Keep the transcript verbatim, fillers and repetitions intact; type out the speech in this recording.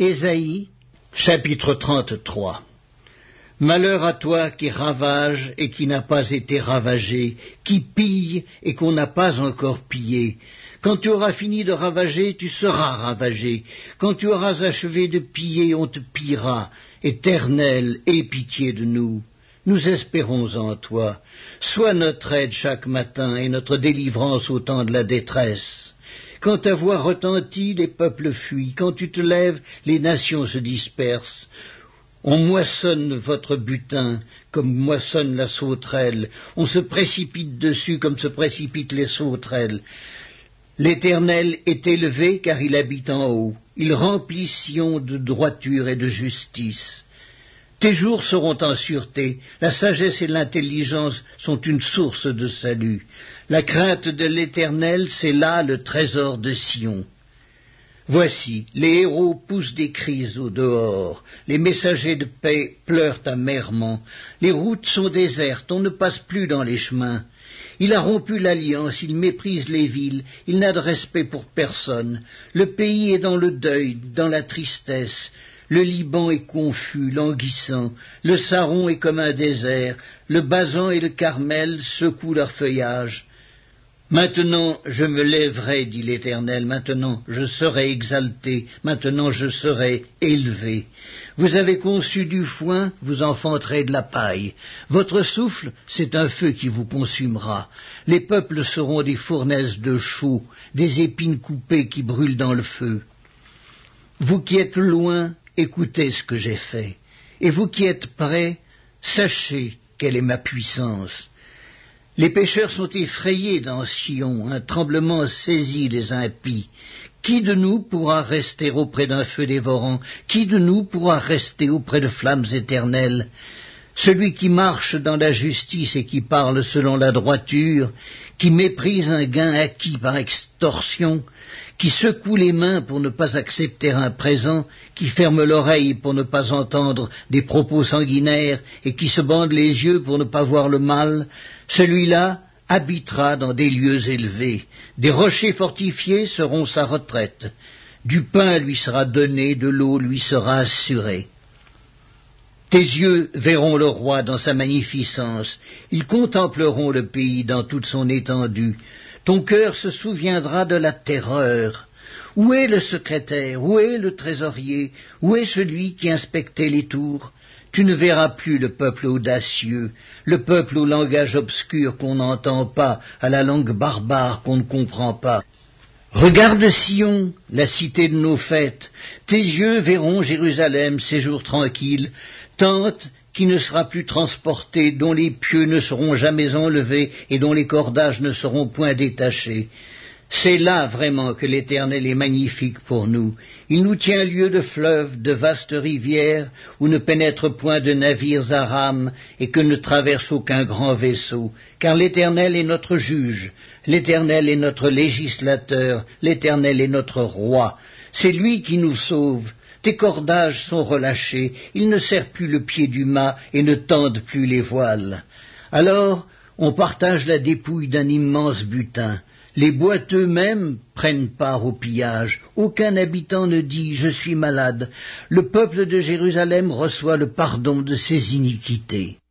Ésaïe, chapitre trente-trois. Malheur à toi qui ravage et qui n'a pas été ravagé, qui pille et qu'on n'a pas encore pillé. Quand tu auras fini de ravager, tu seras ravagé. Quand tu auras achevé de piller, on te pillera. Éternel, aie pitié de nous. Nous espérons en toi. Sois notre aide chaque matin et notre délivrance au temps de la détresse. Quand ta voix retentit, les peuples fuient. Quand tu te lèves, les nations se dispersent. On moissonne votre butin comme moissonne la sauterelle. On se précipite dessus comme se précipitent les sauterelles. L'Éternel est élevé car il habite en haut. Il remplit Sion de droiture et de justice. Tes jours seront en sûreté. La sagesse et l'intelligence sont une source de salut. La crainte de l'Éternel, c'est là le trésor de Sion. Voici, les héros poussent des cris au dehors, les messagers de paix pleurent amèrement, les routes sont désertes, on ne passe plus dans les chemins. Il a rompu l'alliance, il méprise les villes, il n'a de respect pour personne. Le pays est dans le deuil, dans la tristesse. Le Liban est confus, languissant, le Saron est comme un désert, le Basan et le Carmel secouent leur feuillage. Maintenant je me lèverai, dit l'Éternel, maintenant je serai exalté, maintenant je serai élevé. Vous avez conçu du foin, vous enfanterez de la paille. Votre souffle, c'est un feu qui vous consumera. Les peuples seront des fournaises de chaux, des épines coupées qui brûlent dans le feu. Vous qui êtes loin, écoutez ce que j'ai fait. Et vous qui êtes près, sachez quelle est ma puissance. Les pécheurs sont effrayés dans Sion, un tremblement saisit les impies. Qui de nous pourra rester auprès d'un feu dévorant? Qui de nous pourra rester auprès de flammes éternelles? Celui qui marche dans la justice et qui parle selon la droiture, qui méprise un gain acquis par extorsion, qui secoue les mains pour ne pas accepter un présent, qui ferme l'oreille pour ne pas entendre des propos sanguinaires et qui se bande les yeux pour ne pas voir le mal, celui-là habitera dans des lieux élevés. Des rochers fortifiés seront sa retraite. Du pain lui sera donné, de l'eau lui sera assurée. Tes yeux verront le roi dans sa magnificence. Ils contempleront le pays dans toute son étendue. Ton cœur se souviendra de la terreur. Où est le secrétaire? Où est le trésorier? Où est celui qui inspectait les tours? Tu ne verras plus le peuple audacieux, le peuple au langage obscur qu'on n'entend pas, à la langue barbare qu'on ne comprend pas. Regarde Sion, la cité de nos fêtes. Tes yeux verront Jérusalem, séjour tranquille, tente qui ne sera plus transportée, dont les pieux ne seront jamais enlevés et dont les cordages ne seront point détachés. C'est là vraiment que l'Éternel est magnifique pour nous. Il nous tient lieu de fleuves, de vastes rivières, où ne pénètrent point de navires à rames et que ne traverse aucun grand vaisseau. Car l'Éternel est notre juge, l'Éternel est notre législateur, l'Éternel est notre roi. C'est lui qui nous sauve. Tes cordages sont relâchés, ils ne serrent plus le pied du mât et ne tendent plus les voiles. Alors, on partage la dépouille d'un immense butin. Les boiteux mêmes prennent part au pillage. Aucun habitant ne dit « je suis malade ». Le peuple de Jérusalem reçoit le pardon de ses iniquités.